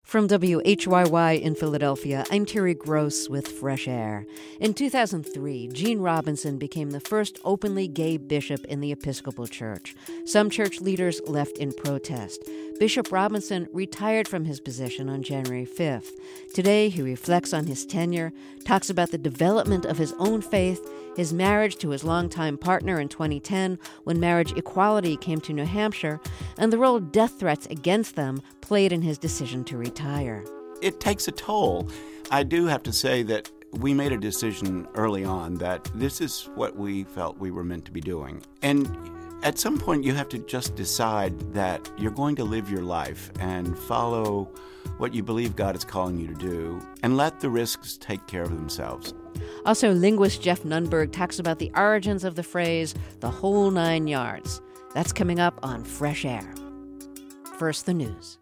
From WHYY in Philadelphia, I'm Terry Gross with Fresh Air. In 2003, Gene Robinson became the first openly gay bishop in the Episcopal Church. Some church leaders left in protest. Bishop Robinson retired from his position on January 5th. Today, he reflects on his tenure, talks about the development of his own faith, his marriage to his longtime partner in 2010 when marriage equality came to New Hampshire, and the role death threats against them played in his decision to retire. It takes a toll. I do have to say that we made a decision early on that this is what we felt we were meant to be doing. And at some point, you have to just decide that you're going to live your life and follow what you believe God is calling you to do, and let the risks take care of themselves. Also, linguist Jeff Nunberg talks about the origins of the phrase, the whole 9 yards. That's coming up on Fresh Air. First, the news.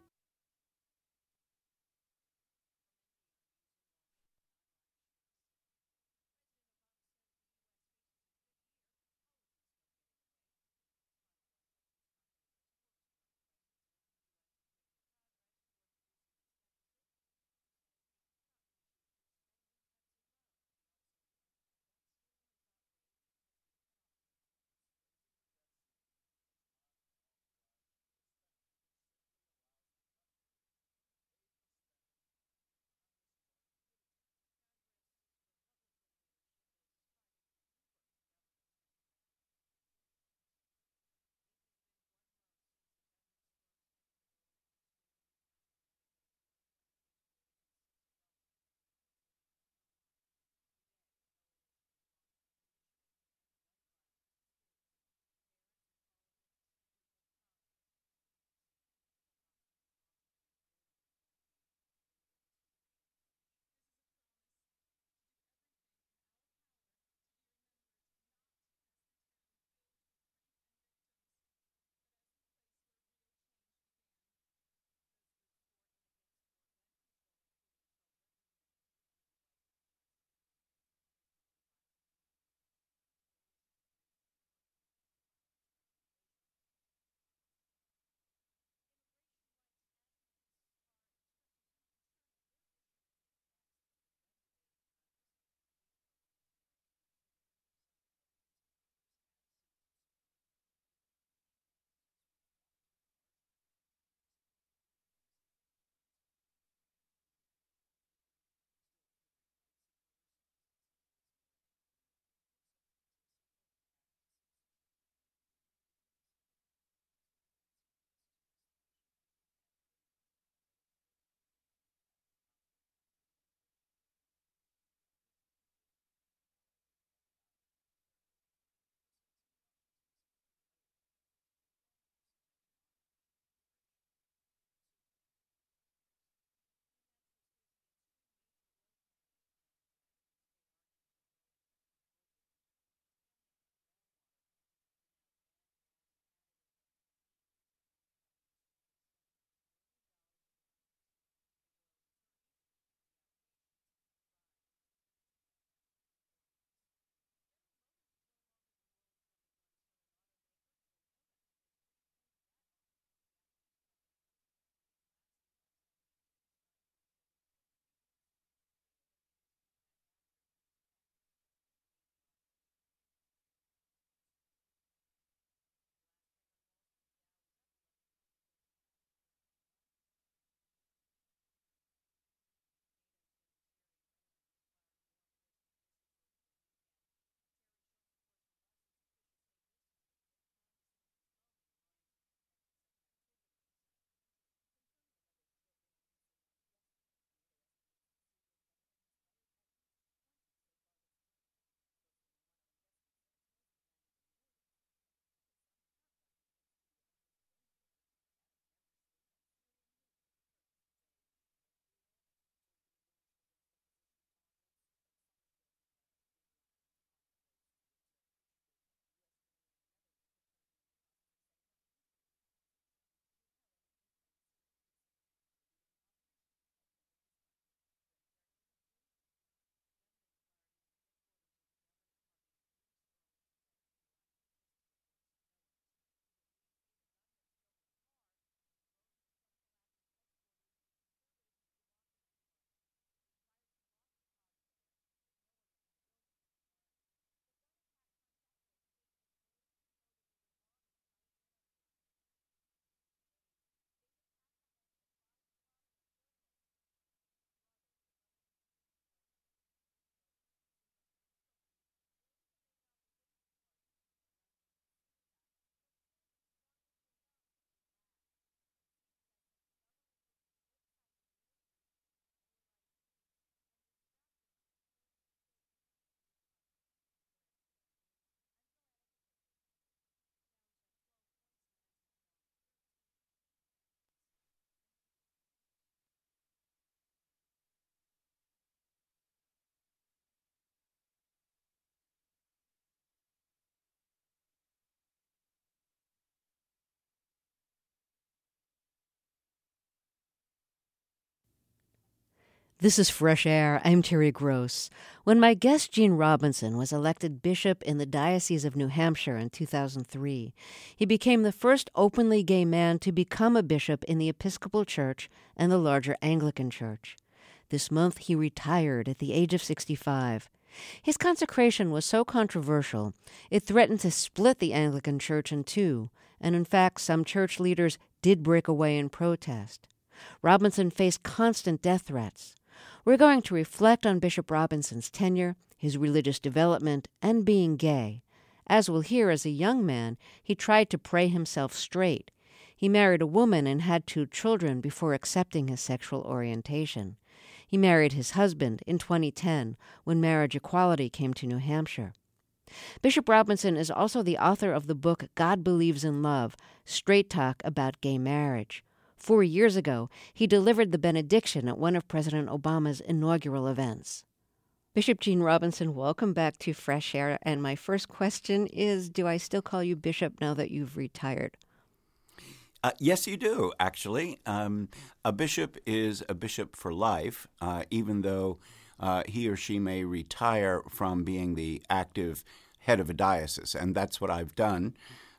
This is Fresh Air. I'm Terry Gross. When my guest Gene Robinson was elected bishop in the Diocese of New Hampshire in 2003, he became the first openly gay man to become a bishop in the Episcopal Church and the larger Anglican Church. This month he retired at the age of 65. His consecration was so controversial, it threatened to split the Anglican Church in two, and in fact some church leaders did break away in protest. Robinson faced constant death threats. We're going to reflect on Bishop Robinson's tenure, his religious development, and being gay. As we'll hear, as a young man, he tried to pray himself straight. He married a woman and had 2 children before accepting his sexual orientation. He married his husband in 2010 when marriage equality came to New Hampshire. Bishop Robinson is also the author of the book God Believes in Love, Straight Talk About Gay Marriage. 4 years ago, he delivered the benediction at one of President Obama's inaugural events. Bishop Gene Robinson, welcome back to Fresh Air. And my first question is, do I still call you bishop now that you've retired? Yes, you do, actually. A bishop is a bishop for life, even though he or she may retire from being the active head of a diocese. And that's what I've done.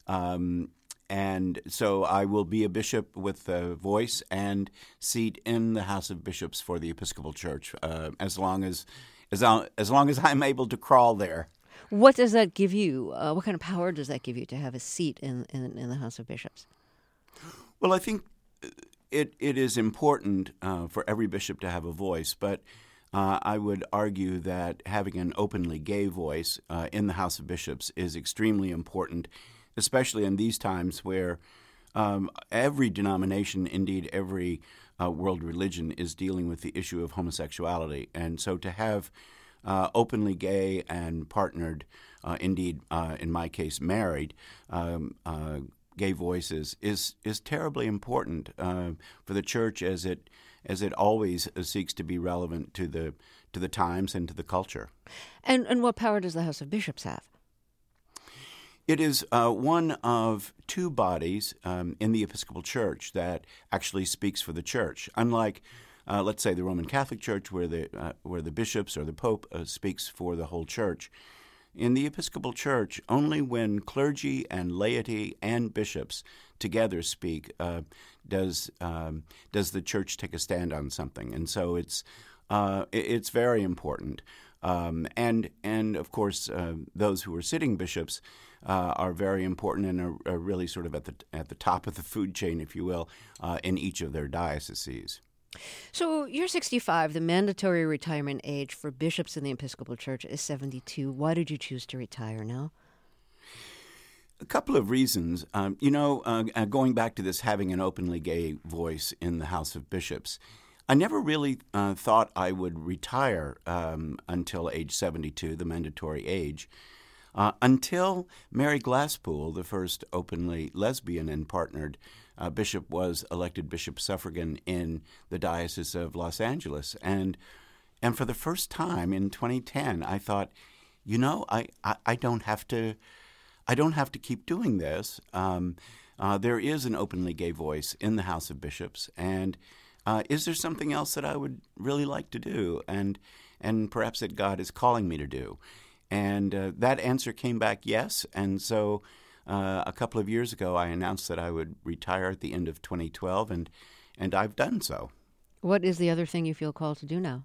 And so I will be a bishop with a voice and seat in the House of Bishops for the Episcopal Church, as long as I'm able to crawl there. What does that give you? What kind of power does that give you to have a seat in the House of Bishops? Well, I think it is important for every bishop to have a voice, but I would argue that having an openly gay voice in the House of Bishops is extremely important, especially in these times where every denomination, indeed every world religion, is dealing with the issue of homosexuality. And so to have openly gay and partnered, indeed in my case married, gay voices is terribly important for the Church as it always seeks to be relevant to the times and to the culture. And what power does the House of Bishops have? It is one of 2 bodies in the Episcopal Church that actually speaks for the Church. Unlike, let's say, the Roman Catholic Church, where the bishops or the Pope speaks for the whole Church. In the Episcopal Church, only when clergy and laity and bishops together speak does the Church take a stand on something, and so it's very important. And of course, those who are sitting bishops are very important and are really sort of at the top of the food chain, if you will, in each of their dioceses. So you're 65. The mandatory retirement age for bishops in the Episcopal Church is 72. Why did you choose to retire now? A couple of reasons. Going back to this having an openly gay voice in the House of Bishops, I never really thought I would retire until age 72, the mandatory age, until Mary Glasspool, the first openly lesbian and partnered bishop, was elected bishop suffragan in the Diocese of Los Angeles. And for the first time in 2010, I thought, I don't have to keep doing this. There is an openly gay voice in the House of Bishops, and is there something else that I would really like to do, and perhaps that God is calling me to do? And that answer came back yes, and so a couple of years ago I announced that I would retire at the end of 2012, and I've done so. What is the other thing you feel called to do now?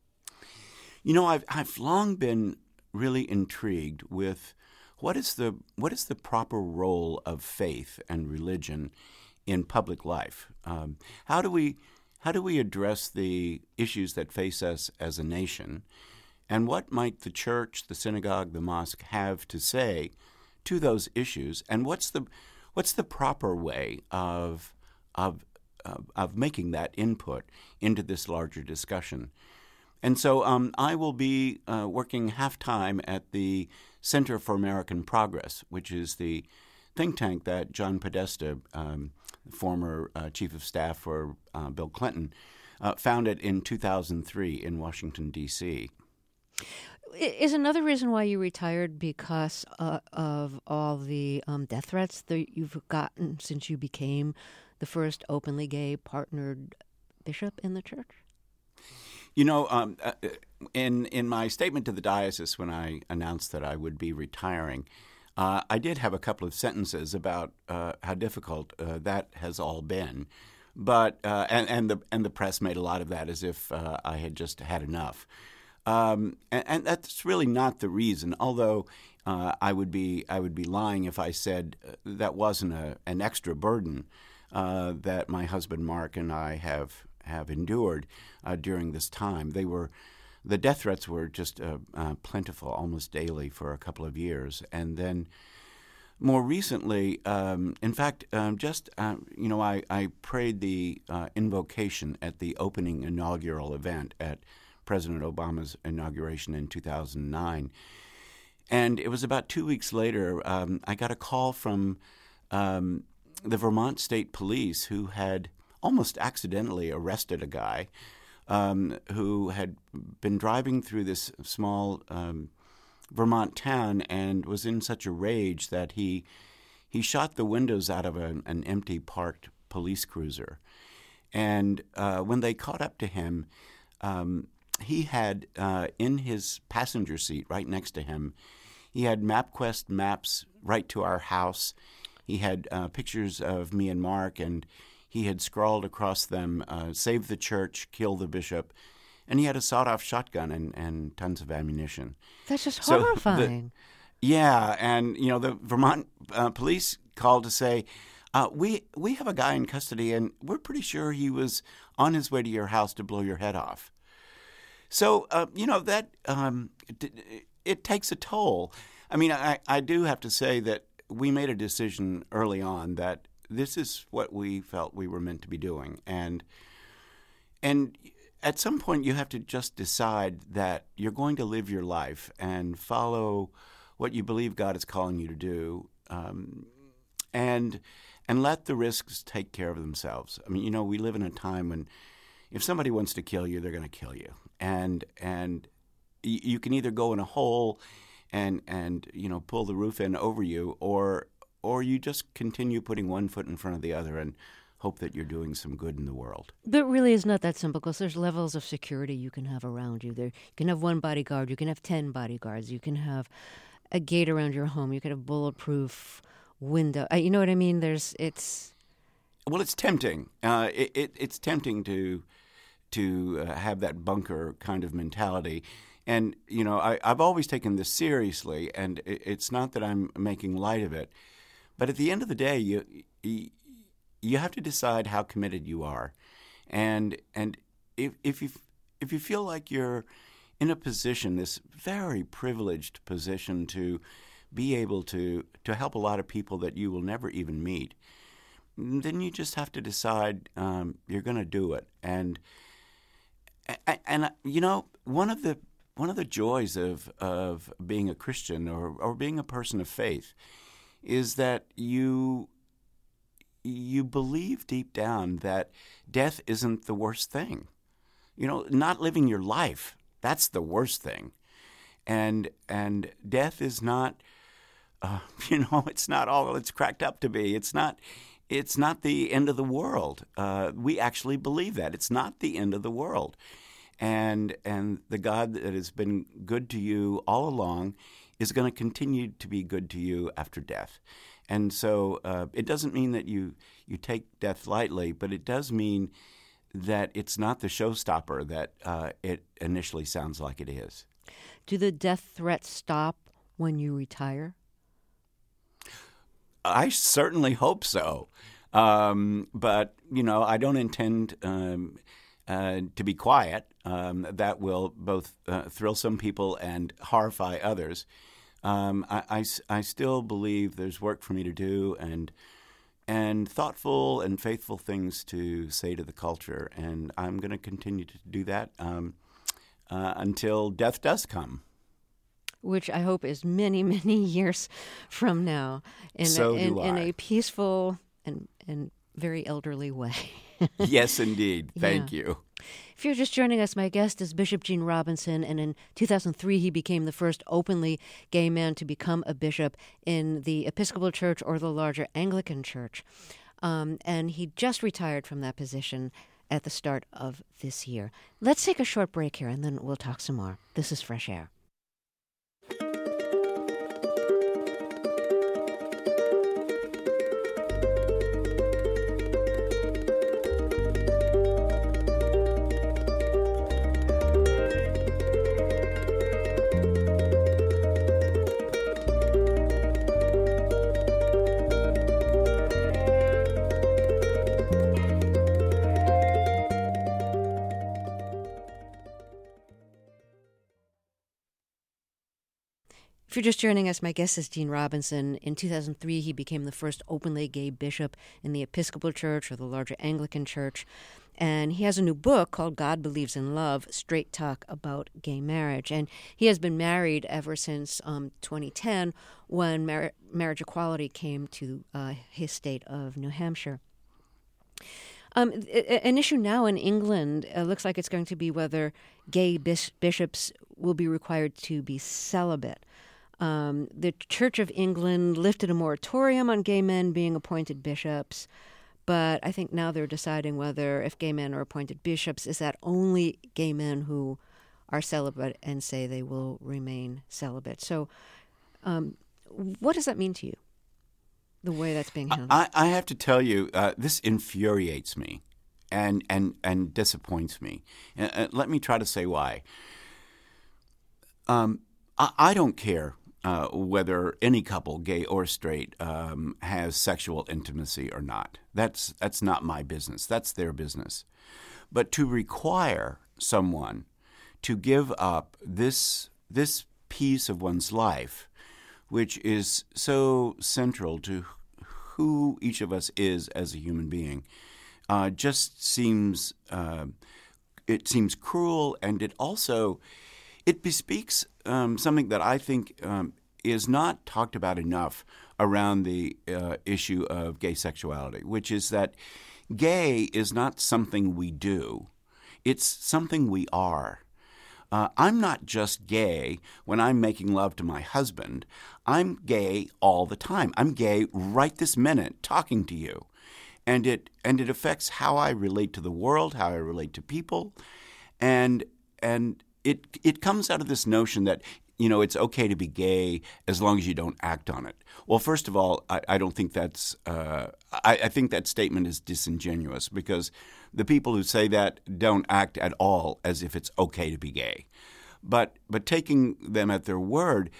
I've long been really intrigued with what is the proper role of faith and religion in public life. How do we address the issues that face us as a nation, and what might the church, the synagogue, the mosque have to say to those issues? And what's the proper way of making that input into this larger discussion? And so I will be working half-time at the Center for American Progress, which is the think tank that John Podesta, former chief of staff for Bill Clinton, founded in 2003 in Washington, D.C. Is another reason why you retired because of all the death threats that you've gotten since you became the first openly gay partnered bishop in the church? In my statement to the diocese when I announced that I would be retiring, I did have a couple of sentences about how difficult that has all been, but and the press made a lot of that as if I had just had enough, and that's really not the reason. Although I would be lying if I said that wasn't an extra burden that my husband Mark and I have endured during this time. The death threats were just plentiful, almost daily for a couple of years, and then more recently, in fact, I prayed the invocation at the opening inaugural event at President Obama's inauguration in 2009, and it was about 2 weeks later. I got a call from the Vermont State Police, who had almost accidentally arrested a guy who had been driving through this small Vermont town and was in such a rage that he shot the windows out of an empty parked police cruiser. And when they caught up to him, he had in his passenger seat right next to him, he had MapQuest maps right to our house. He had pictures of me and Mark, and he had scrawled across them, save the church, kill the bishop. And he had a sawed-off shotgun and tons of ammunition. That's just horrifying. And the Vermont police called to say, we have a guy in custody, and we're pretty sure he was on his way to your house to blow your head off. So, it takes a toll. I mean, I do have to say that we made a decision early on that this is what we felt we were meant to be doing. And at some point you have to just decide that you're going to live your life and follow what you believe God is calling you to do, and let the risks take care of themselves. I mean, we live in a time when if somebody wants to kill you, they're going to kill you. And you can either go in a hole and pull the roof in over you, or you just continue putting one foot in front of the other and hope that you're doing some good in the world. But it really is not that simple, because there's levels of security you can have around you. You can have one bodyguard, you can have 10 bodyguards, you can have a gate around your home, you can have bulletproof window. You know what I mean? It's tempting. It's tempting to have that bunker kind of mentality. And, I've always taken this seriously, and it's not that I'm making light of it. But at the end of the day, you have to decide how committed you are. And if you feel like you're in a position, this very privileged position, to be able to help a lot of people that you will never even meet, then you just have to decide you're going to do it. And one of the joys of being a Christian or being a person of faith is that you believe deep down that death isn't the worst thing. Not living your life, that's the worst thing. And death is not, it's not all it's cracked up to be. It's not the end of the world. We actually believe that. It's not the end of the world. And the God that has been good to you all along is going to continue to be good to you after death. And so it doesn't mean that you take death lightly, but it does mean that it's not the showstopper that it initially sounds like it is. Do the death threats stop when you retire? I certainly hope so. But, I don't intend to be quiet. That will both thrill some people and horrify others. I still believe there's work for me to do and thoughtful and faithful things to say to the culture. And I'm going to continue to do that until death does come. Which I hope is many, many years from now. In a peaceful and very elderly way. Yes, indeed. Thank you. If you're just joining us, my guest is Bishop Gene Robinson, and in 2003 he became the first openly gay man to become a bishop in the Episcopal Church or the larger Anglican Church. And he just retired from that position at the start of this year. Let's take a short break here, and then we'll talk some more. This is Fresh Air. If you're just joining us, my guest is Gene Robinson. In 2003, he became the first openly gay bishop in the Episcopal Church, or the larger Anglican Church. And he has a new book called God Believes in Love, Straight Talk About Gay Marriage. And he has been married ever since 2010, when marriage equality came to his state of New Hampshire. An issue now in England looks like it's going to be whether gay bishops will be required to be celibate. The Church of England lifted a moratorium on gay men being appointed bishops, but I think now they're deciding whether, if gay men are appointed bishops, is that only gay men who are celibate and say they will remain celibate. So what does that mean to you, the way that's being handled? I have to tell you, this infuriates me and disappoints me. Let me try to say why. I don't care whether any couple, gay or straight, has sexual intimacy or not. That's not my business. That's their business. But to require someone to give up this piece of one's life, which is so central to who each of us is as a human being, just seems cruel, and it bespeaks something that I think is not talked about enough around the issue of gay sexuality, which is that gay is not something we do. It's something we are. I'm not just gay when I'm making love to my husband. I'm gay all the time. I'm gay right this minute talking to you. And it affects how I relate to the world, how I relate to people. And it comes out of this notion that, it's okay to be gay as long as you don't act on it. Well, first of all, I don't think that's I think that statement is disingenuous, because the people who say that don't act at all as if it's okay to be gay. But taking them at their word,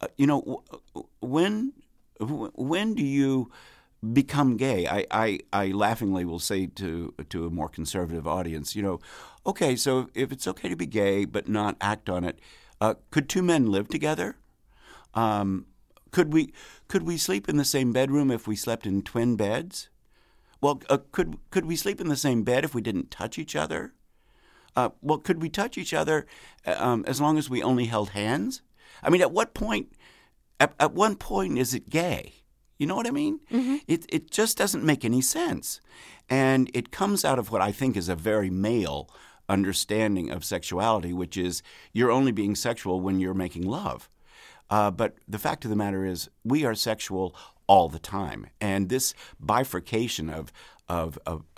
when do you become gay? I laughingly will say to a more conservative audience, okay, so if it's okay to be gay but not act on it, could two men live together? Could we sleep in the same bedroom if we slept in twin beds? Well, could we sleep in the same bed if we didn't touch each other? Well, could we touch each other as long as we only held hands? I mean, at what point is it gay? You know what I mean? Mm-hmm. It just doesn't make any sense. And it comes out of what I think is a very male understanding of sexuality, which is you're only being sexual when you're making love. But the fact of the matter is we are sexual all the time. And this bifurcation of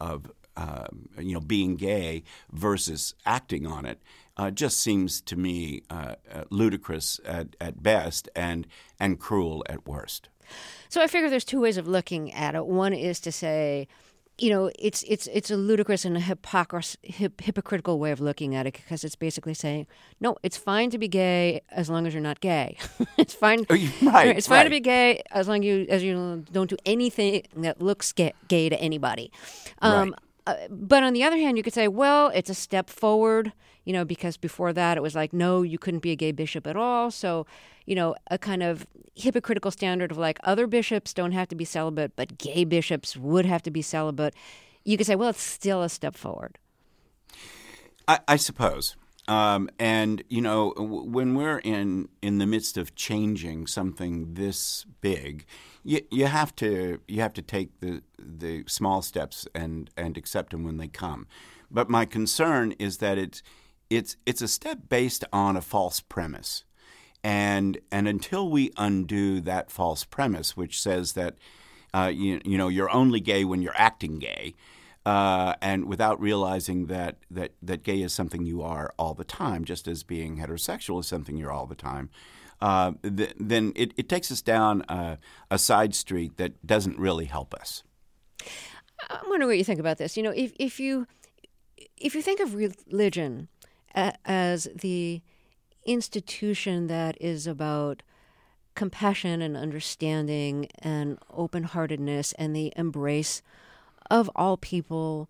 being gay versus acting on it just seems to me ludicrous at best and cruel at worst. So I figure there's two ways of looking at it. One is to say, it's a ludicrous and a hypocritical way of looking at it, because it's basically saying, no, it's fine to be gay as long as you're not gay. It's fine. Right. It's fine to be gay as long as you don't do anything that looks gay to anybody. Right. But on the other hand, you could say, well, it's a step forward, because before that it was like, no, you couldn't be a gay bishop at all. So, a kind of hypocritical standard of like other bishops don't have to be celibate, but gay bishops would have to be celibate. You could say, well, it's still a step forward. I suppose. And, when we're in the midst of changing something this big, you have to take the small steps and accept them when they come. But my concern is that it's a step based on a false premise. And until we undo that false premise, which says that you're only gay when you're acting gay, and without realizing that gay is something you are all the time, just as being heterosexual is something you're all the time, then it takes us down a side street that doesn't really help us. I'm wondering what you think about this. If you think of religion as the institution that is about compassion and understanding and open-heartedness and the embrace of all people,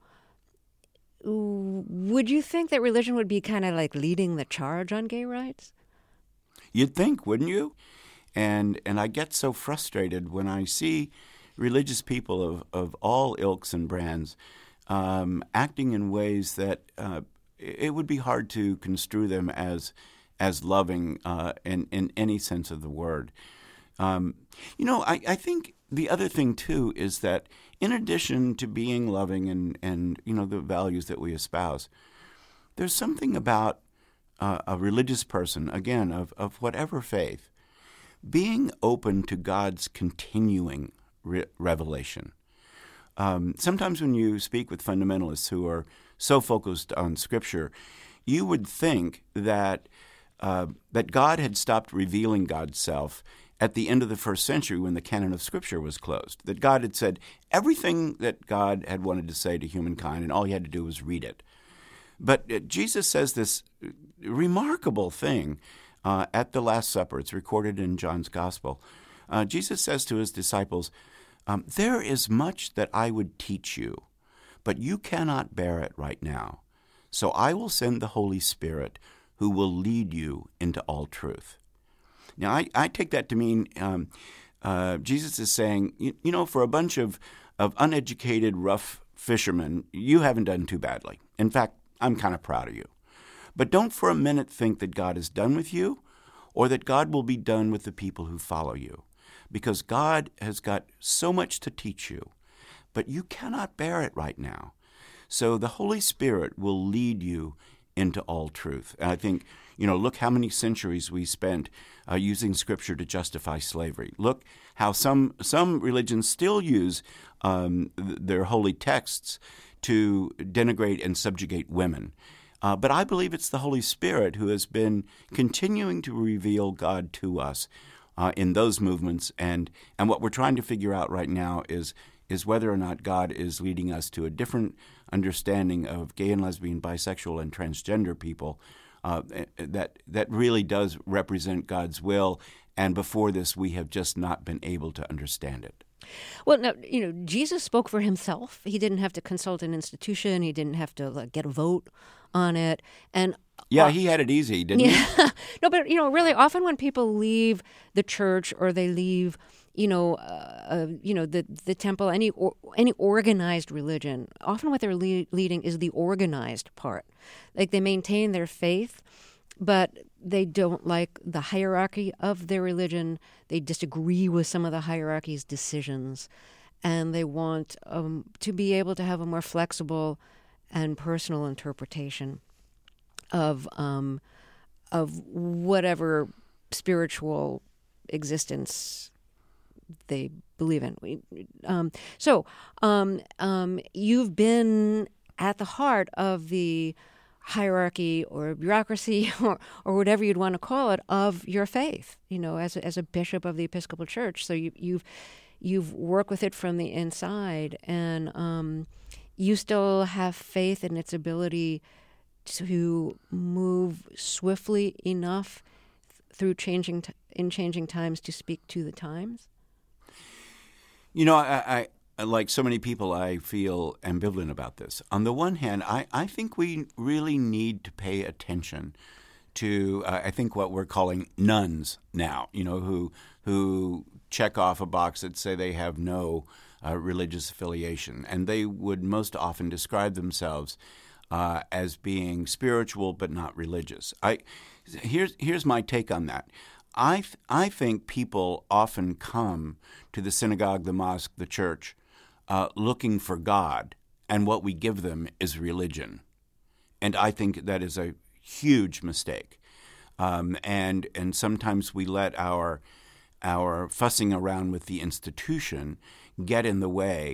would you think that religion would be kind of like leading the charge on gay rights? You'd think, wouldn't you? And I get so frustrated when I see religious people of all ilks and brands acting in ways that it would be hard to construe them as loving in any sense of the word. I think the other thing, too, is that in addition to being loving and the values that we espouse, there's something about a religious person, again, of whatever faith, being open to God's continuing revelation. Sometimes when you speak with fundamentalists who are so focused on Scripture, you would think that God had stopped revealing God's self at the end of the first century when the canon of Scripture was closed, that God had said everything that God had wanted to say to humankind, and all he had to do was read it. But Jesus says this remarkable thing at the Last Supper. It's recorded in John's Gospel. Jesus says to his disciples, there is much that I would teach you, but you cannot bear it right now. So I will send the Holy Spirit who will lead you into all truth. Now, I take that to mean Jesus is saying, for a bunch of uneducated, rough fishermen, you haven't done too badly. In fact, I'm kind of proud of you. But don't for a minute think that God is done with you or that God will be done with the people who follow you, because God has got so much to teach you, but you cannot bear it right now. So the Holy Spirit will lead you into all truth. And I think, look how many centuries we spent using Scripture to justify slavery. Look how some religions still use their holy texts to denigrate and subjugate women. But I believe it's the Holy Spirit who has been continuing to reveal God to us in those movements. And what we're trying to figure out right now is whether or not God is leading us to a different understanding of gay and lesbian, bisexual, and transgender people that really does represent God's will. And before this, we have just not been able to understand it. Well, now, Jesus spoke for himself. He didn't have to consult an institution. He didn't have to get a vote on it. And yeah, he had it easy, didn't he? No, but, really often when people leave the church or they leave, the temple, any organized religion, often what they're leading is the organized part. Like they maintain their faith, but they don't like the hierarchy of their religion. They disagree with some of the hierarchy's decisions, and they want to be able to have a more flexible and personal interpretation of whatever spiritual existence they believe in. You've been at the heart of the hierarchy or bureaucracy or whatever you'd want to call it of your faith, as a bishop of the Episcopal Church. So you've worked with it from the inside, and you still have faith in its ability to move swiftly enough through changing times to speak to the times. I like so many people, I feel ambivalent about this. On the one hand, I think we really need to pay attention to, I think, what we're calling nuns now, who check off a box that say they have no religious affiliation. And they would most often describe themselves as being spiritual but not religious. Here's my take on that. I think people often come to the synagogue, the mosque, the church, looking for God, and what we give them is religion. And I think that is a huge mistake. And sometimes we let our fussing around with the institution get in the way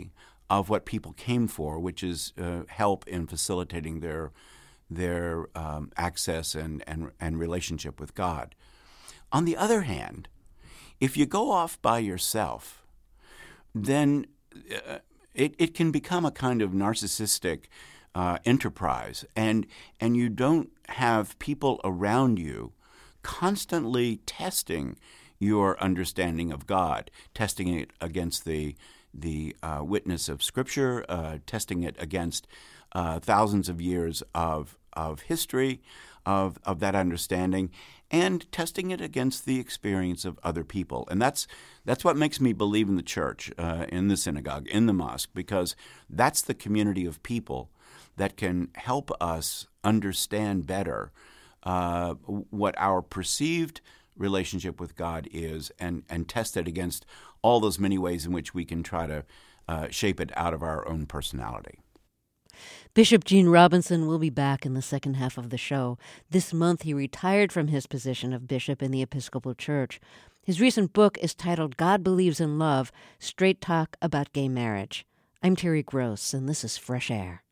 what people came for, which is help in facilitating their access and relationship with God. On the other hand, if you go off by yourself, then it can become a kind of narcissistic enterprise, and you don't have people around you constantly testing your understanding of God, testing it against the witness of Scripture, testing it against thousands of years of history of that understanding, and testing it against the experience of other people. And that's what makes me believe in the church, in the synagogue, in the mosque, because that's the community of people that can help us understand better what our perceived relationship with God is, and test it against all those many ways in which we can try to shape it out of our own personality. Bishop Gene Robinson will be back in the second half of the show. This month he retired from his position of bishop in the Episcopal Church. His recent book is titled God Believes in Love, Straight Talk About Gay Marriage. I'm Terry Gross, and this is Fresh Air.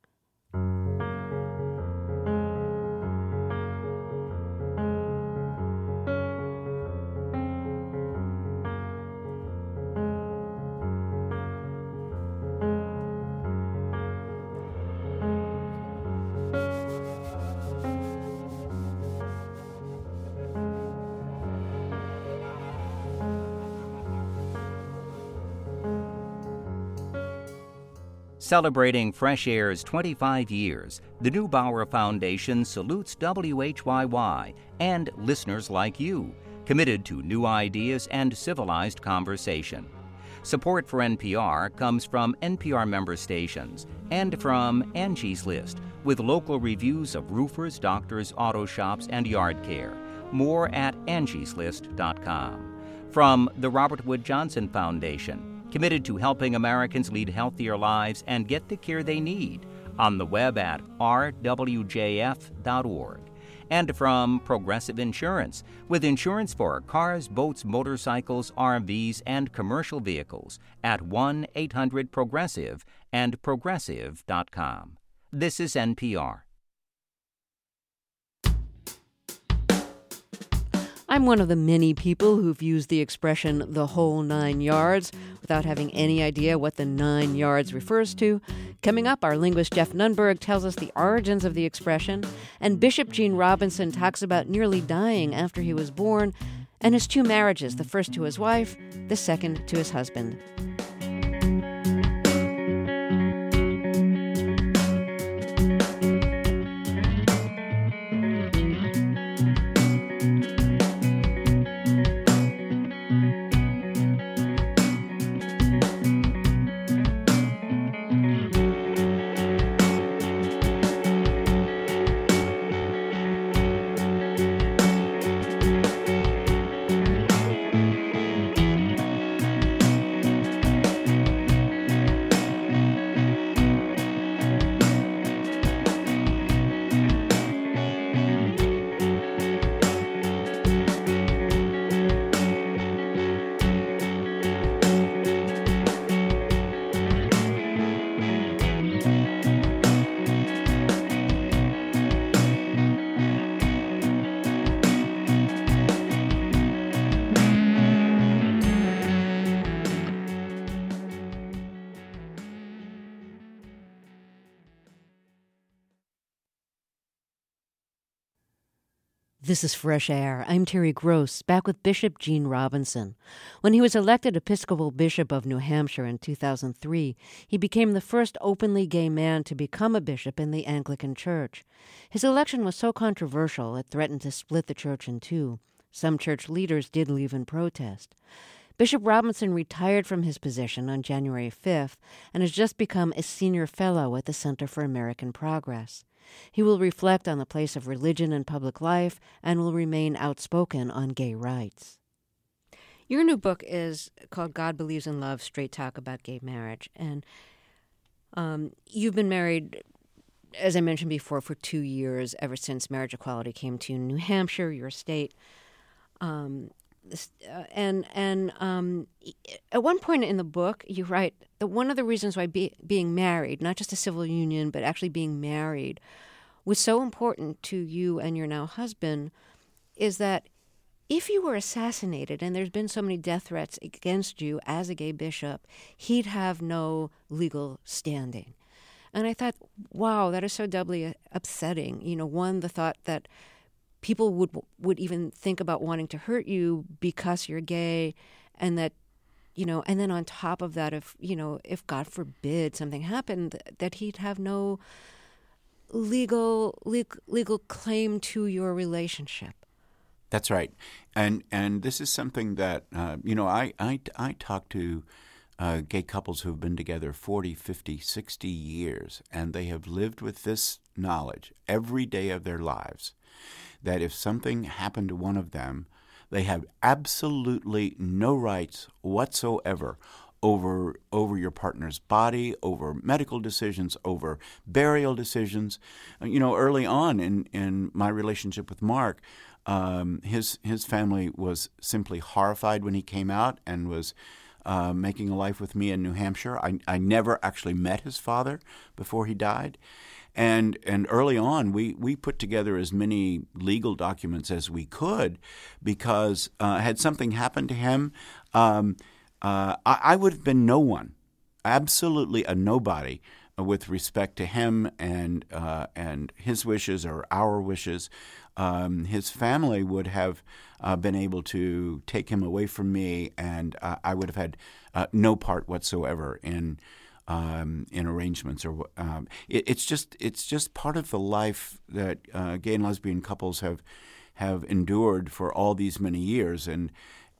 Celebrating Fresh Air's 25 years, the Neubauer Foundation salutes WHYY and listeners like you, committed to new ideas and civilized conversation. Support for NPR comes from NPR member stations and from Angie's List, with local reviews of roofers, doctors, auto shops, and yard care. More at angieslist.com. From the Robert Wood Johnson Foundation, committed to helping Americans lead healthier lives and get the care they need, on the web at rwjf.org. And from Progressive Insurance, with insurance for cars, boats, motorcycles, RVs, and commercial vehicles at 1-800-PROGRESSIVE and progressive.com. This is NPR. I'm one of the many people who've used the expression the whole 9 yards without having any idea what the 9 yards refers to. Coming up, our linguist Jeff Nunberg tells us the origins of the expression, and Bishop Gene Robinson talks about nearly dying after he was born and his 2 marriages, the first to his wife, the second to his husband. This is Fresh Air. I'm Terry Gross, back with Bishop Gene Robinson. When he was elected Episcopal Bishop of New Hampshire in 2003, he became the first openly gay man to become a bishop in the Anglican Church. His election was so controversial it threatened to split the church in two. Some church leaders did leave in protest. Bishop Robinson retired from his position on January 5th and has just become a senior fellow at the Center for American Progress. He will reflect on the place of religion in public life and will remain outspoken on gay rights. Your new book is called God Believes in Love, Straight Talk About Gay Marriage. And you've been married, as I mentioned before, for 2 years, ever since marriage equality came to New Hampshire, your state. At one point in the book, you write that one of the reasons why being married, not just a civil union, but actually being married, was so important to you and your now husband, is that if you were assassinated, and there's been so many death threats against you as a gay bishop, he'd have no legal standing. And I thought, wow, that is so doubly upsetting. One, the thought that people would even think about wanting to hurt you because you're gay, and that, and then on top of that, if God forbid something happened, that he'd have no legal claim to your relationship. That's right, and this is something that I talk to gay couples who have been together 40, 50, 60 years, and they have lived with this knowledge every day of their lives, that if something happened to one of them, they have absolutely no rights whatsoever over your partner's body, over medical decisions, over burial decisions. Early on in my relationship with Mark, his family was simply horrified when he came out and was making a life with me in New Hampshire. I never actually met his father before he died. And early on, we put together as many legal documents as we could, because had something happened to him, I would have been no one, absolutely a nobody, with respect to him and his wishes or our wishes. His family would have been able to take him away from me, and I would have had no part whatsoever in arrangements. Or it's just part of the life that gay and lesbian couples have endured for all these many years, and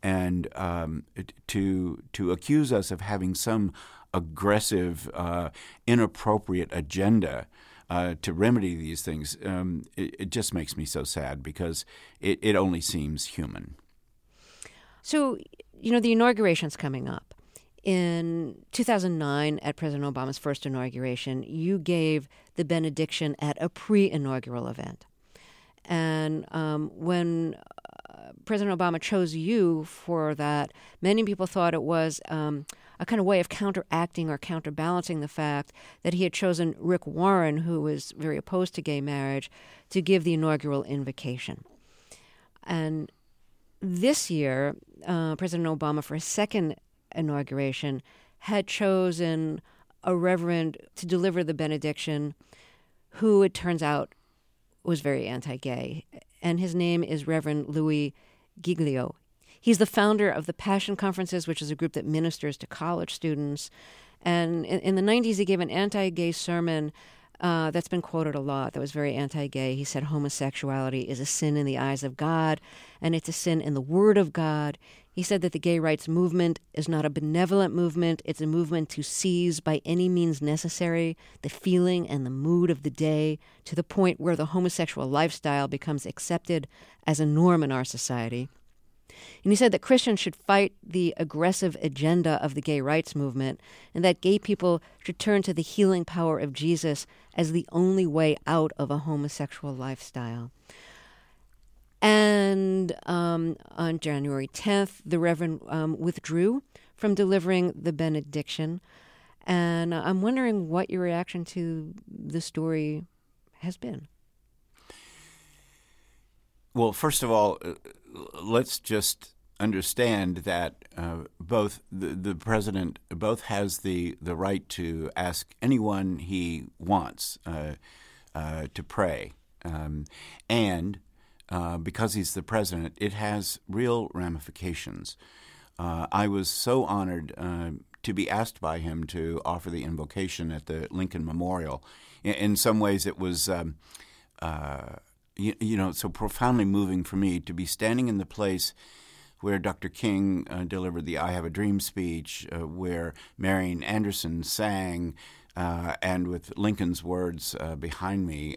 to accuse us of having some aggressive, inappropriate agenda to remedy these things, it just makes me so sad, because it only seems human. So, the inauguration's coming up. In 2009, at President Obama's first inauguration, you gave the benediction at a pre-inaugural event. And when President Obama chose you for that, many people thought it was a kind of way of counteracting or counterbalancing the fact that he had chosen Rick Warren, who was very opposed to gay marriage, to give the inaugural invocation. And this year, President Obama, for his second inauguration, had chosen a reverend to deliver the benediction who, it turns out, was very anti-gay. And his name is Reverend Louis Giglio. He's the founder of the Passion Conferences, which is a group that ministers to college students. And in the 90s, he gave an anti-gay sermon that's been quoted a lot, that was very anti-gay. He said homosexuality is a sin in the eyes of God, and it's a sin in the Word of God. He said that the gay rights movement is not a benevolent movement. It's a movement to seize by any means necessary the feeling and the mood of the day, to the point where the homosexual lifestyle becomes accepted as a norm in our society. And he said that Christians should fight the aggressive agenda of the gay rights movement, and that gay people should turn to the healing power of Jesus as the only way out of a homosexual lifestyle. And on January 10th, the Reverend withdrew from delivering the benediction. And I'm wondering what your reaction to the story has been. Well, first of all, let's just understand that both the president both has the right to ask anyone he wants to pray, and because he's the president, it has real ramifications. I was so honored to be asked by him to offer the invocation at the Lincoln Memorial. In some ways, it was so profoundly moving for me to be standing in the place where Dr. King delivered the I Have a Dream speech, where Marian Anderson sang, and with Lincoln's words behind me.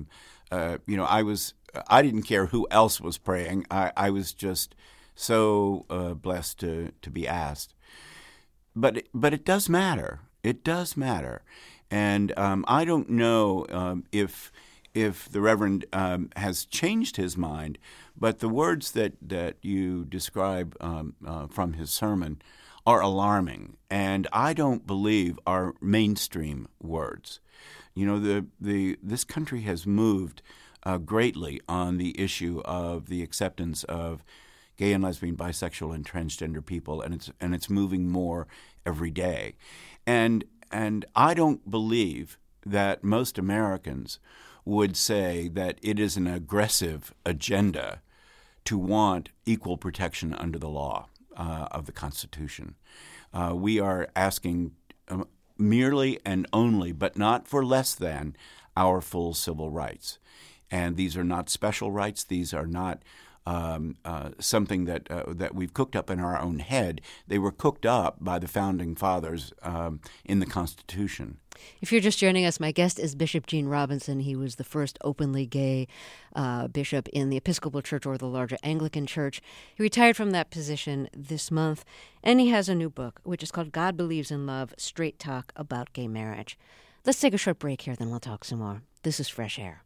I didn't care who else was praying. I was just so blessed to be asked. But it does matter. It does matter. And I don't know if if the Reverend has changed his mind, but the words that you describe from his sermon are alarming, and I don't believe are mainstream words. You know, this country has moved greatly on the issue of the acceptance of gay and lesbian, bisexual, and transgender people, and it's moving more every day. And I don't believe that most Americans would say that it is an aggressive agenda to want equal protection under the law of the Constitution. We are asking merely and only, but not for less than, our full civil rights. And these are not special rights. These are not something that we've cooked up in our own head. They were cooked up by the Founding Fathers in the Constitution. If you're just joining us, my guest is Bishop Gene Robinson. He was the first openly gay bishop in the Episcopal Church, or the larger Anglican Church. He retired from that position this month, and he has a new book, which is called God Believes in Love, Straight Talk About Gay Marriage. Let's take a short break here, then we'll talk some more. This is Fresh Air.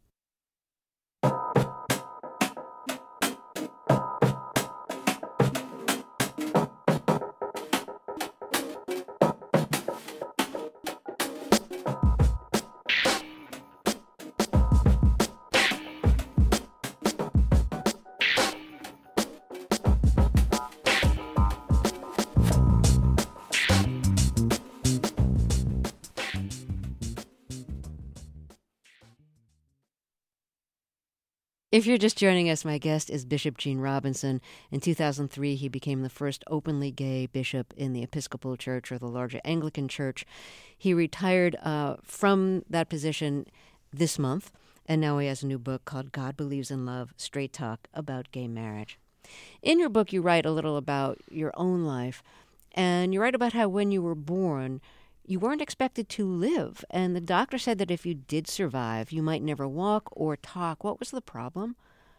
If you're just joining us, my guest is Bishop Gene Robinson. In 2003, he became the first openly gay bishop in the Episcopal Church, or the larger Anglican Church. He retired from that position this month, and now he has a new book called God Believes in Love, Straight Talk About Gay Marriage. In your book, you write a little about your own life, and you write about how when you were born, you weren't expected to live, and the doctor said that if you did survive, you might never walk or talk. What was the problem?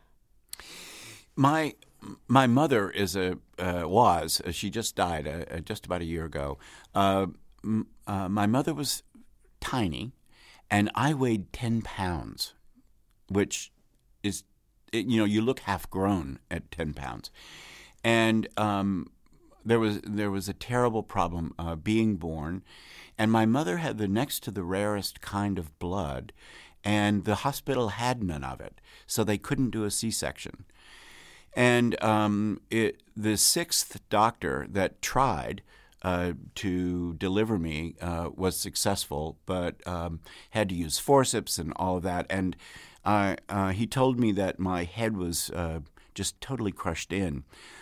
My mother she just died just about a year ago. My mother was tiny, and I weighed 10 pounds, which is, you look half grown at 10 pounds. And there was a terrible problem being born, and my mother had the next to the rarest kind of blood, and the hospital had none of it, so they couldn't do a C-section. And the sixth doctor that tried to deliver me was successful, but had to use forceps and all of that. And he told me that my head was just totally crushed in,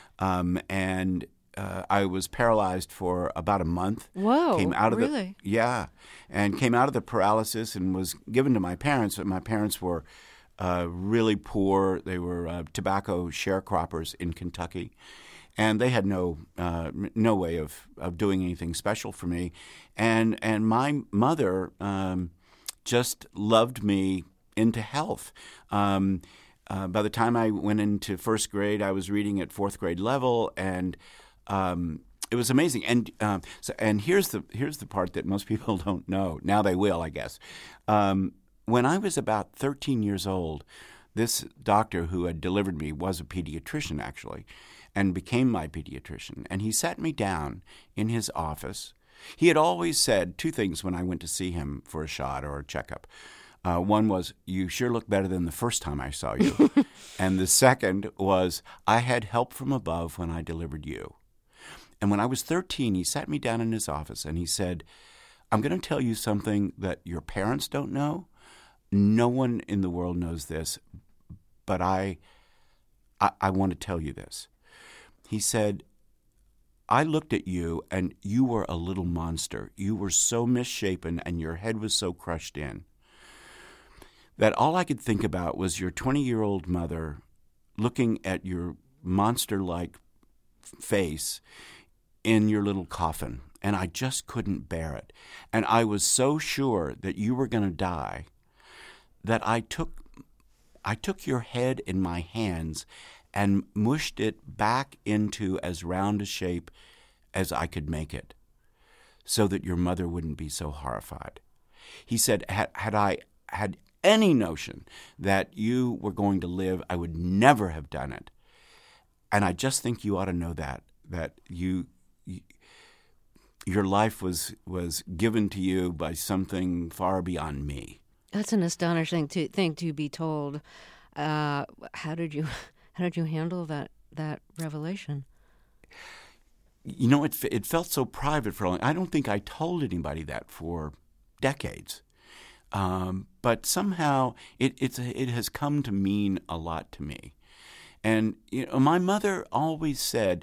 and I was paralyzed for about a month. Whoa, came out of really? And came out of the paralysis and was given to my parents. My parents were really poor. They were tobacco sharecroppers in Kentucky, and they had no way of doing anything special for me. And my mother just loved me into health. By the time I went into first grade, I was reading at fourth grade level, and it was amazing. And here's the part that most people don't know. Now they will, I guess. When I was about 13 years old, this doctor who had delivered me was a pediatrician, actually, and became my pediatrician. And he sat me down in his office. He had always said two things when I went to see him for a shot or a checkup. One was, "You sure look better than the first time I saw you." And the second was, "I had help from above when I delivered you." And when I was 13, he sat me down in his office and he said, "I'm going to tell you something that your parents don't know. No one in the world knows this, but I want to tell you this." He said, "I looked at you and you were a little monster. You were so misshapen and your head was so crushed in that all I could think about was your 20-year-old mother looking at your monster-like face in your little coffin, and I just couldn't bear it. And I was so sure that you were going to die that I took your head in my hands and mushed it back into as round a shape as I could make it, so that your mother wouldn't be so horrified." He said, had any notion that you were going to live, I would never have done it. And I just think you ought to know that your life was given to you by something far beyond me. That's an astonishing thing to be told. How did you handle that revelation? You know, it felt so private for a long. I don't think I told anybody that for decades, but somehow it has come to mean a lot to me. And my mother always said,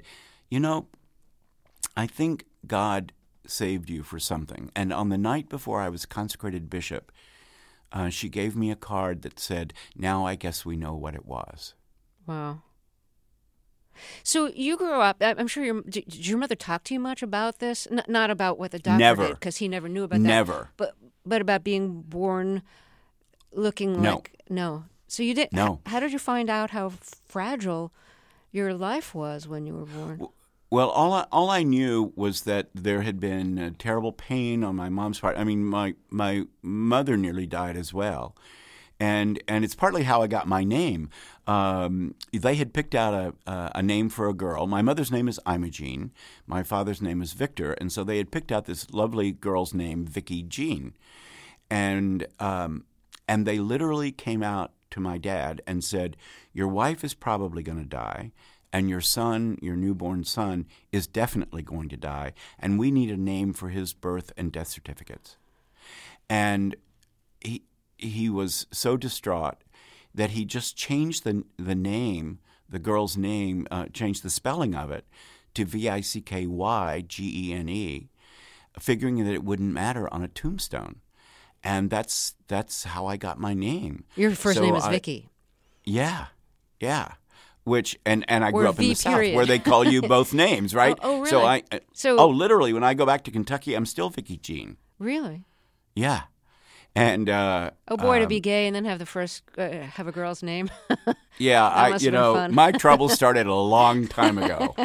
I think God saved you for something. And on the night before I was consecrated bishop, she gave me a card that said, "Now I guess we know what it was." Wow. So you grew up, I'm sure did your mother talk to you much about this? Not about what the doctor did, because he never knew about that. Never. But about being born looking like... No. So you did... No. How did you find out how fragile your life was when you were born? Well, all I knew was that there had been terrible pain on my mom's part. I mean, my mother nearly died as well. And it's partly how I got my name. They had picked out a name for a girl. My mother's name is Imogene. My father's name is Victor. And so they had picked out this lovely girl's name, Vicky Jean. And they literally came out to my dad and said, "Your wife is probably going to die, and your son, your newborn son, is definitely going to die, and we need a name for his birth and death certificates." And he was so distraught that he just changed the name, the girl's name, changed the spelling of it to Vickygene, figuring that it wouldn't matter on a tombstone. And that's how I got my name. Your first name is Vicky. Yeah. Which and I grew up in the period. South where they call you both names, right? Oh, really? So literally, when I go back to Kentucky, I'm still Vicky Jean. Really? Yeah. And to be gay and then have have a girl's name. Yeah, fun. My trouble started a long time ago.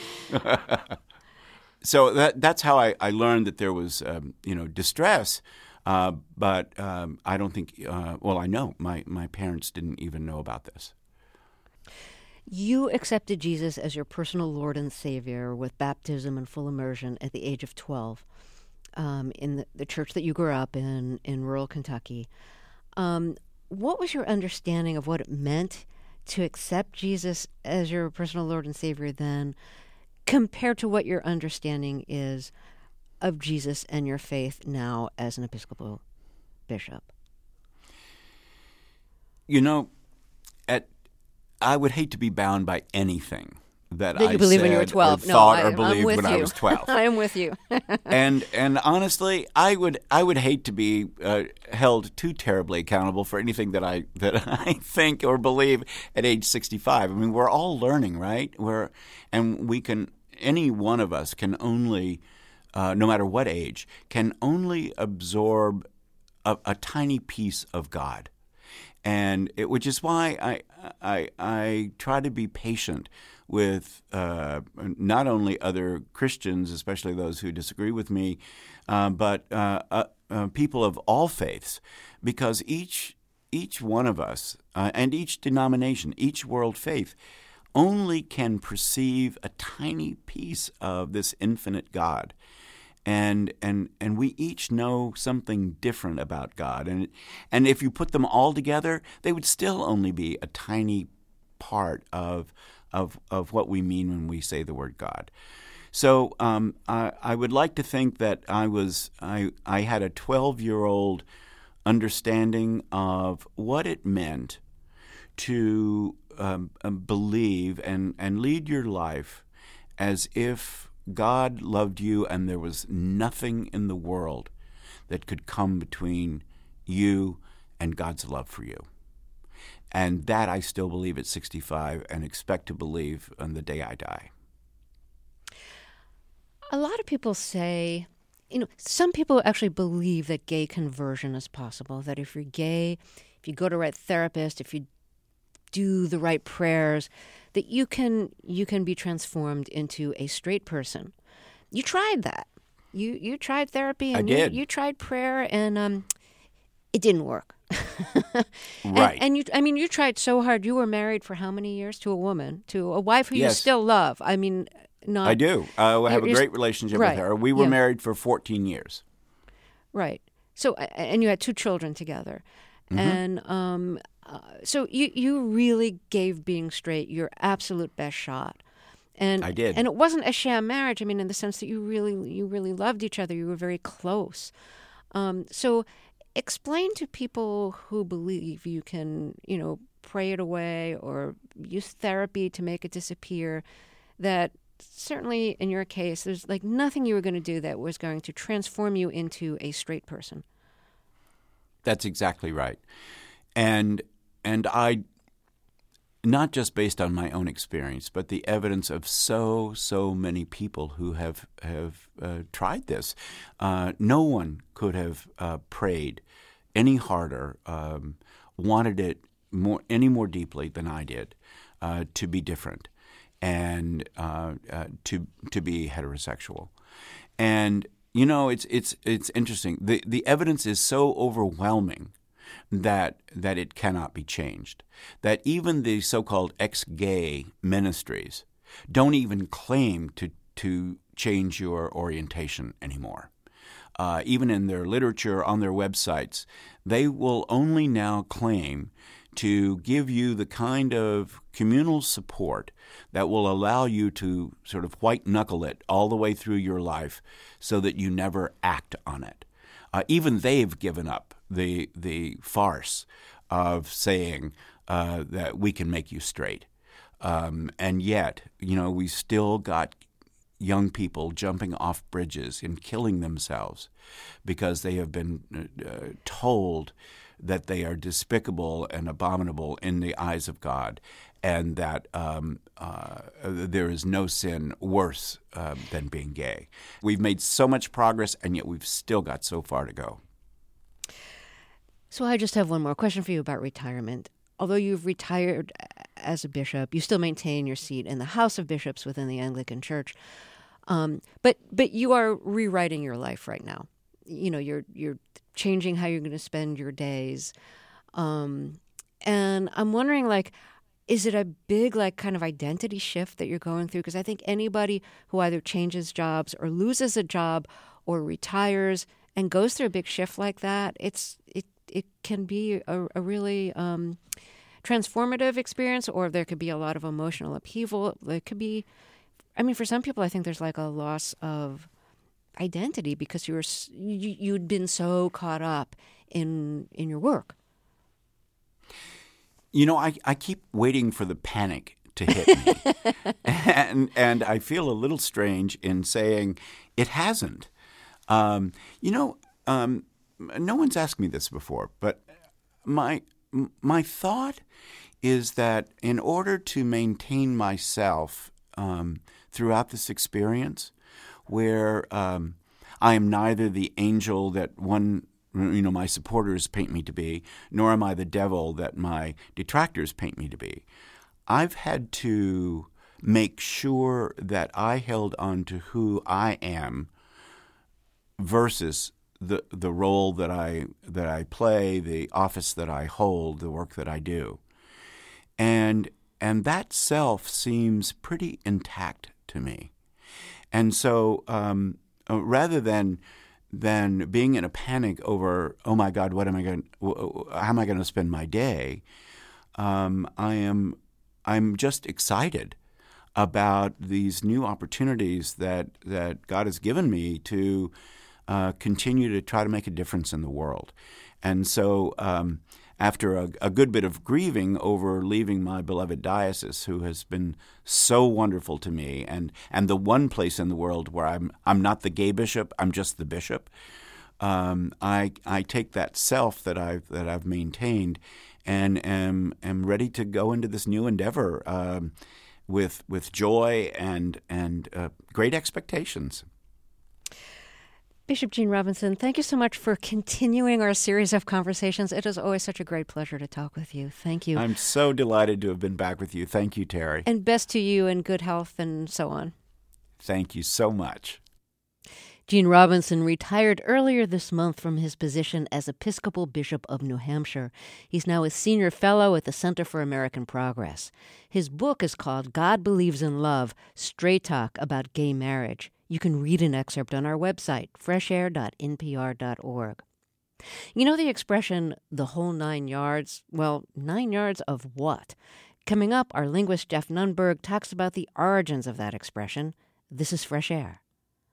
So that's how I learned that there was distress. But I don't think. I know my parents didn't even know about this. You accepted Jesus as your personal Lord and Savior with baptism and full immersion at the age of 12 in the church that you grew up in rural Kentucky. What was your understanding of what it meant to accept Jesus as your personal Lord and Savior then, compared to what your understanding is of Jesus and your faith now as an Episcopal bishop? I would hate to be bound by anything that you I believe said when you were 12. or thought or believed when I was 12. I am with you. and honestly, I would hate to be held too terribly accountable for anything that I think or believe at age 65. I mean, we're all learning, right? Any one of us can only, no matter what age, can only absorb a tiny piece of God. And which is why I try to be patient with not only other Christians, especially those who disagree with me, but people of all faiths, because each one of us and each denomination, each world faith, only can perceive a tiny piece of this infinite God. And we each know something different about God. And if you put them all together, they would still only be a tiny part of what we mean when we say the word God. So I would like to think that I had a 12-year-old understanding of what it meant to believe and lead your life as if God loved you and there was nothing in the world that could come between you and God's love for you. And that I still believe at 65 and expect to believe on the day I die. A lot of people say, some people actually believe that gay conversion is possible, that if you're gay, if you go to the right therapist, if you do the right prayers, that you can be transformed into a straight person. You tried that. You tried therapy and I did. You tried prayer, and it didn't work. Right. And you tried so hard. You were married for how many years to a woman, to a wife who you Yes. still love? I mean, not. I do. I have a you're- great relationship right. with her. We were Yeah. married for 14 years. Right. So, and you had 2 children together. And so you really gave being straight your absolute best shot. And I did. And it wasn't a sham marriage. I mean, in the sense that you really loved each other. You were very close. So explain to people who believe you can, pray it away or use therapy to make it disappear, that certainly in your case, there's like nothing you were going to do that was going to transform you into a straight person. That's exactly right. And I, not just based on my own experience, but the evidence of so many people who have tried this. No one could have prayed any harder, wanted it any more deeply than I did, to be different and to be heterosexual. And it's interesting. The evidence is so overwhelming that it cannot be changed. That even the so-called ex-gay ministries don't even claim to change your orientation anymore. Even in their literature, on their websites, they will only now claim to give you the kind of communal support that will allow you to sort of white-knuckle it all the way through your life so that you never act on it. Even they've given up the farce of saying that we can make you straight. And yet, we still got young people jumping off bridges and killing themselves because they have been told that they are despicable and abominable in the eyes of God, and that there is no sin worse than being gay. We've made so much progress, and yet we've still got so far to go. So I just have one more question for you about retirement. Although you've retired as a bishop, you still maintain your seat in the House of Bishops within the Anglican Church. But you are rewriting your life right now. You're changing how you're going to spend your days. And I'm wondering, is it a big, kind of identity shift that you're going through? Because I think anybody who either changes jobs or loses a job or retires and goes through a big shift like that, it can be a really transformative experience, or there could be a lot of emotional upheaval. There could be, for some people, I think there's a loss of identity because you'd been so caught up in your work. I keep waiting for the panic to hit me, and I feel a little strange in saying it hasn't. No one's asked me this before, but my thought is that in order to maintain myself throughout this experience, where I am neither the angel that my supporters paint me to be, nor am I the devil that my detractors paint me to be. I've had to make sure that I held on to who I am versus the role that I play, the office that I hold, the work that I do. And that self seems pretty intact to me. And so rather than being in a panic over, oh my God, how am I going to spend my day? I'm just excited about these new opportunities that God has given me to continue to try to make a difference in the world. And so after a good bit of grieving over leaving my beloved diocese, who has been so wonderful to me, and the one place in the world where I'm not the gay bishop, I'm just the bishop, I take that self that I've maintained and am ready to go into this new endeavor with joy and great expectations. Bishop Gene Robinson, thank you so much for continuing our series of conversations. It is always such a great pleasure to talk with you. Thank you. I'm so delighted to have been back with you. Thank you, Terry. And best to you and good health and so on. Thank you so much. Gene Robinson retired earlier this month from his position as Episcopal Bishop of New Hampshire. He's now a senior fellow at the Center for American Progress. His book is called God Believes in Love, Straight Talk About Gay Marriage. You can read an excerpt on our website, freshair.npr.org. You know the expression, the whole 9 yards? Well, 9 yards of what? Coming up, our linguist Jeff Nunberg talks about the origins of that expression. This is Fresh Air.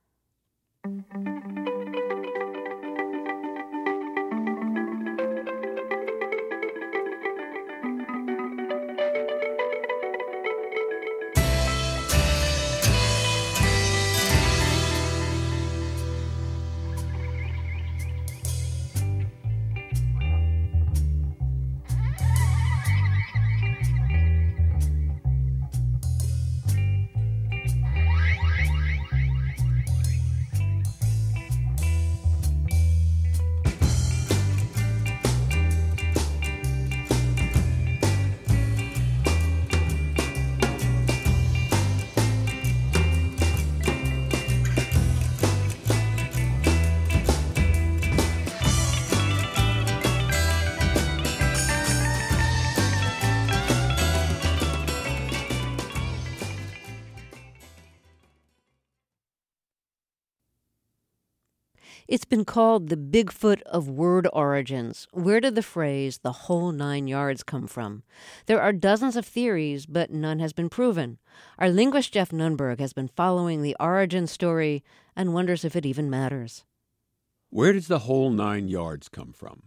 It's been called the Bigfoot of word origins. Where did the phrase, the whole 9 yards, come from? There are dozens of theories, but none has been proven. Our linguist Jeff Nunberg has been following the origin story and wonders if it even matters. Where does the whole 9 yards come from?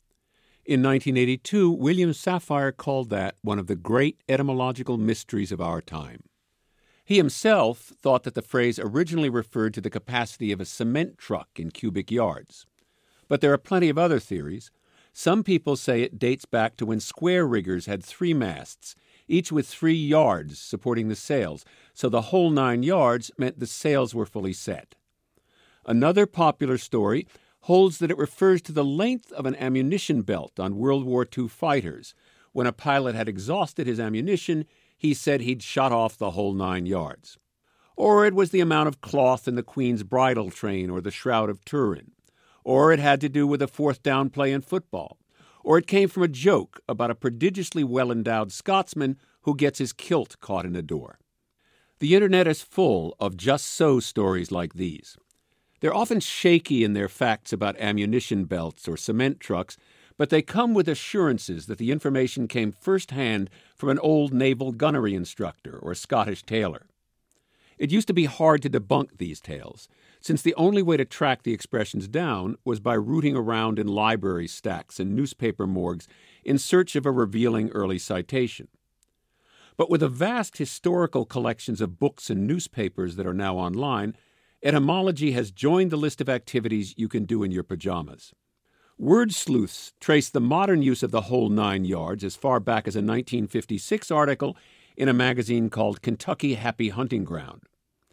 In 1982, William Safire called that one of the great etymological mysteries of our time. He himself thought that the phrase originally referred to the capacity of a cement truck in cubic yards. But there are plenty of other theories. Some people say it dates back to when square riggers had 3 masts, each with 3 yards supporting the sails, so the whole 9 yards meant the sails were fully set. Another popular story holds that it refers to the length of an ammunition belt on World War II fighters. When a pilot had exhausted his ammunition, he said he'd shot off the whole 9 yards. Or it was the amount of cloth in the Queen's bridal train or the Shroud of Turin. Or it had to do with a 4th down play in football. Or it came from a joke about a prodigiously well-endowed Scotsman who gets his kilt caught in a door. The Internet is full of just-so stories like these. They're often shaky in their facts about ammunition belts or cement trucks, but they come with assurances that the information came firsthand from an old naval gunnery instructor or Scottish tailor. It used to be hard to debunk these tales, since the only way to track the expressions down was by rooting around in library stacks and newspaper morgues in search of a revealing early citation. But with the vast historical collections of books and newspapers that are now online, etymology has joined the list of activities you can do in your pajamas. Word sleuths trace the modern use of the whole 9 yards as far back as a 1956 article in a magazine called Kentucky Happy Hunting Ground.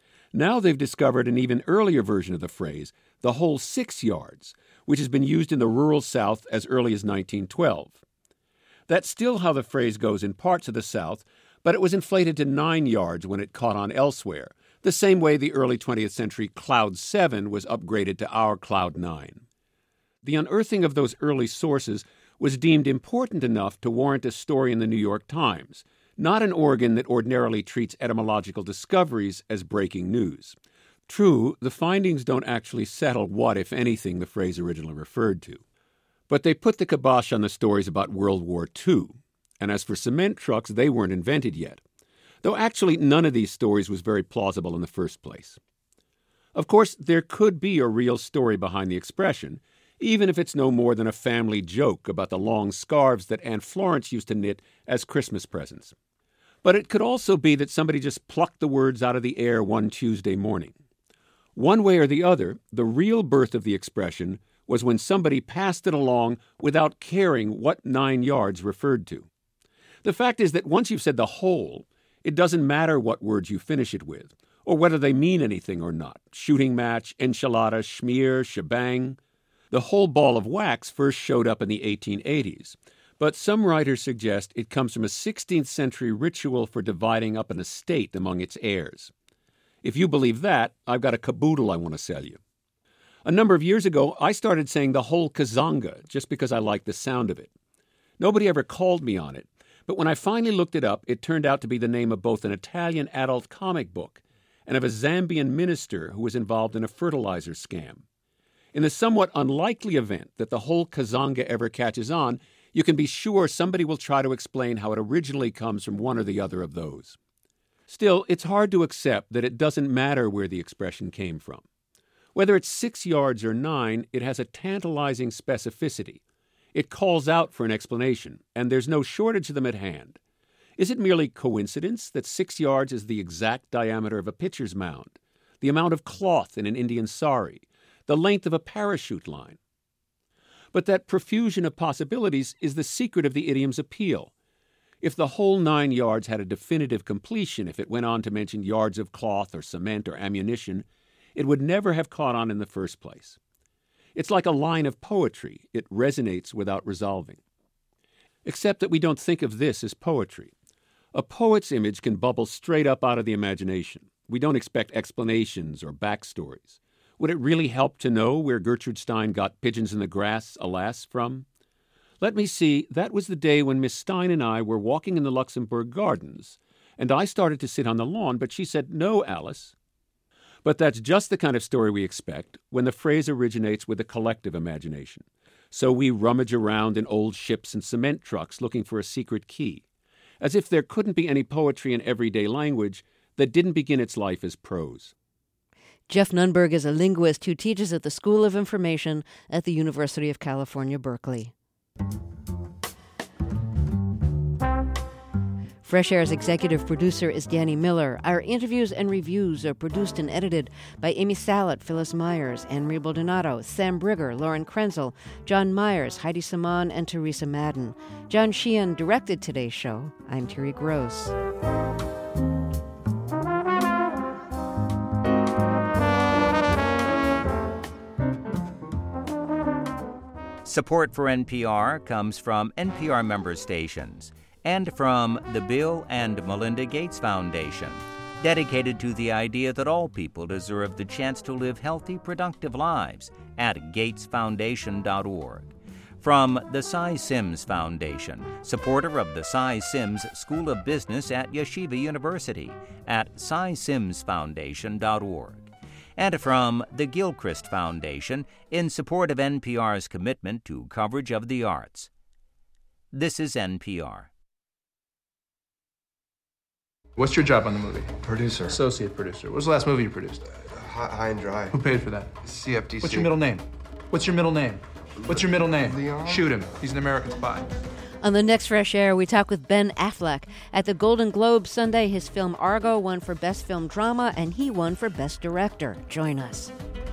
Now they've discovered an even earlier version of the phrase, the whole 6 yards, which has been used in the rural South as early as 1912. That's still how the phrase goes in parts of the South, but it was inflated to 9 yards when it caught on elsewhere, the same way the early 20th century Cloud 7 was upgraded to our Cloud 9. The unearthing of those early sources was deemed important enough to warrant a story in the New York Times, not an organ that ordinarily treats etymological discoveries as breaking news. True, the findings don't actually settle what, if anything, the phrase originally referred to. But they put the kibosh on the stories about World War II. And as for cement trucks, they weren't invented yet. Though actually none of these stories was very plausible in the first place. Of course, there could be a real story behind the expression, even if it's no more than a family joke about the long scarves that Aunt Florence used to knit as Christmas presents. But it could also be that somebody just plucked the words out of the air one Tuesday morning. One way or the other, the real birth of the expression was when somebody passed it along without caring what 9 yards referred to. The fact is that once you've said the whole, it doesn't matter what words you finish it with, or whether they mean anything or not. Shooting match, enchilada, schmear, shebang. The whole ball of wax first showed up in the 1880s, but some writers suggest it comes from a 16th century ritual for dividing up an estate among its heirs. If you believe that, I've got a caboodle I want to sell you. A number of years ago, I started saying the whole Kazanga just because I liked the sound of it. Nobody ever called me on it, but when I finally looked it up, it turned out to be the name of both an Italian adult comic book and of a Zambian minister who was involved in a fertilizer scam. In the somewhat unlikely event that the whole Kazanga ever catches on, you can be sure somebody will try to explain how it originally comes from one or the other of those. Still, it's hard to accept that it doesn't matter where the expression came from. Whether it's 6 yards or 9, it has a tantalizing specificity. It calls out for an explanation, and there's no shortage of them at hand. Is it merely coincidence that 6 yards is the exact diameter of a pitcher's mound, the amount of cloth in an Indian sari, the length of a parachute line? But that profusion of possibilities is the secret of the idiom's appeal. If the whole 9 yards had a definitive completion, if it went on to mention yards of cloth or cement or ammunition, it would never have caught on in the first place. It's like a line of poetry. It resonates without resolving. Except that we don't think of this as poetry. A poet's image can bubble straight up out of the imagination. We don't expect explanations or backstories. Would it really help to know where Gertrude Stein got Pigeons in the Grass, alas, from? Let me see, that was the day when Miss Stein and I were walking in the Luxembourg Gardens, and I started to sit on the lawn, but she said, "No, Alice." But that's just the kind of story we expect when the phrase originates with a collective imagination. So we rummage around in old ships and cement trucks looking for a secret key, as if there couldn't be any poetry in everyday language that didn't begin its life as prose. Jeff Nunberg is a linguist who teaches at the School of Information at the University of California, Berkeley. Fresh Air's executive producer is Danny Miller. Our interviews and reviews are produced and edited by Amy Salet, Phyllis Myers, Anne-Marie Baldonado, Sam Brigger, Lauren Krenzel, John Myers, Heidi Saman, and Teresa Madden. John Sheehan directed today's show. I'm Terry Gross. Support for NPR comes from NPR member stations and from the Bill and Melinda Gates Foundation, dedicated to the idea that all people deserve the chance to live healthy, productive lives at gatesfoundation.org. From the Cy Sims Foundation, supporter of the Cy Sims School of Business at Yeshiva University at cysimsfoundation.org. And from the Gilchrist Foundation, in support of NPR's commitment to coverage of the arts. This is NPR. What's your job on the movie? Producer. Associate producer. What was the last movie you produced? High and Dry. Who paid for that? CFTC. What's your middle name? What's your middle name? What's your middle name? Leon? Shoot him. He's an American spy. On the next Fresh Air, we talk with Ben Affleck. At the Golden Globe Sunday, his film Argo won for Best Film Drama, and he won for Best Director. Join us.